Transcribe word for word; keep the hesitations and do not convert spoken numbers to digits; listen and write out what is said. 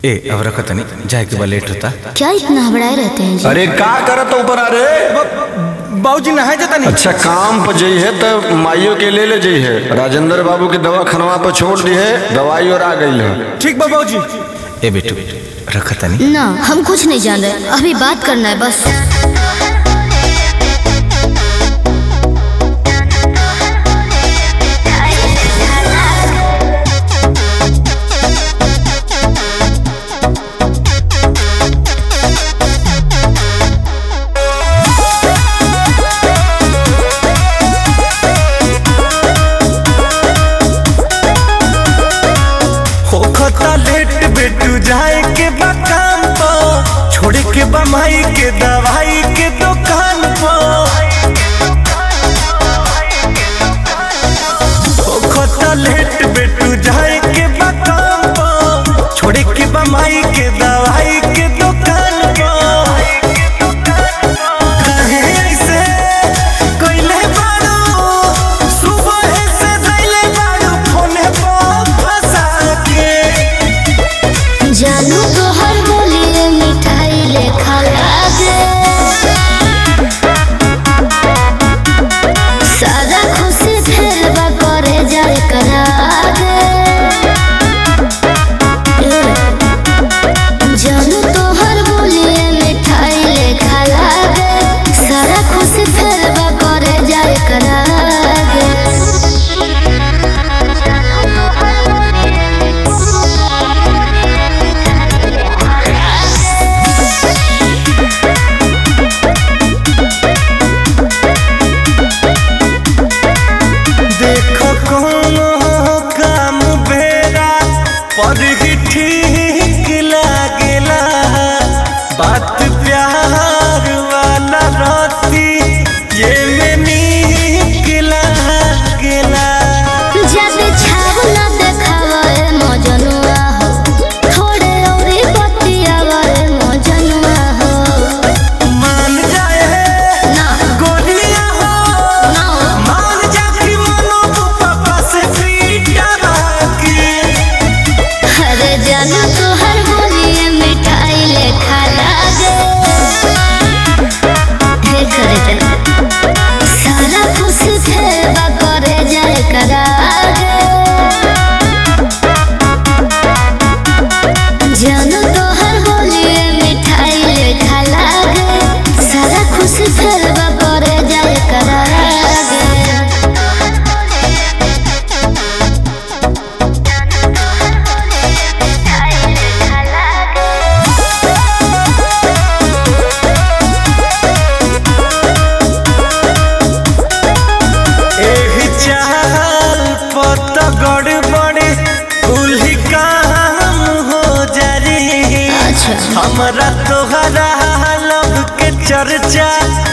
ए अब रखा तनी जाए के बाद लेट होता। क्या इतना हबड़ाए रहते हैं जी? अरे का करत ऊपर अरे बाबूजी नहाए जाता नहीं। अच्छा काम पर जई है तो माइयों के ले ले जई है। राजेंद्र बाबू की दवा खनवा पर छोड़ दी है, दवाई और आ गई है। ठीक बा बाबूजी। ए बेटू रखा तनी ना हम कुछ नहीं जान रहे, अभी बात करना है बस। लेट बेटू जाए के बा काम पर, छोड़े के बा माई के दवाई के दुकान पर। खोता लेट बेटू जाए के बा काम पर, छोड़े के बा माई के दवाई के दुकान पर। कहे ऐसे कोइले बारू, सुबह से धइले बारू फोने पर फंसा के। जानू तो हर बोलिए मिठाई लेखा लागे, सारा खुशी फेरबा करे जाए करागे। जानू तो हर बोलिए मिठाई लेखा लागे, सारा खुशी फेरबा करे जाए करागे। पर ही ठीक लागेला बात प्यार वाला रहती ये में नीक लागेला। जब छावला देखावे मजनुआ हो, थोड़े औरी बतियावे मजनुआ हो। मान जाए ना गोलियां हो ना मान जा कि मनो तो पापा से पीटा बाकी। अरे जानू तो हर बोलिए मिठाई लेखा लागे, हे करे जना सारा खुशी फेरबा करे जाए करागे। जानू तो हर बोलिए मिठाई लेखा लागे, सारा खुशी फेरबा करे जाए करागे। एही चाल पत गड़बड़े उल्ही काम हो जारी। अच्छा हमरा तोहरा लब के चर्चा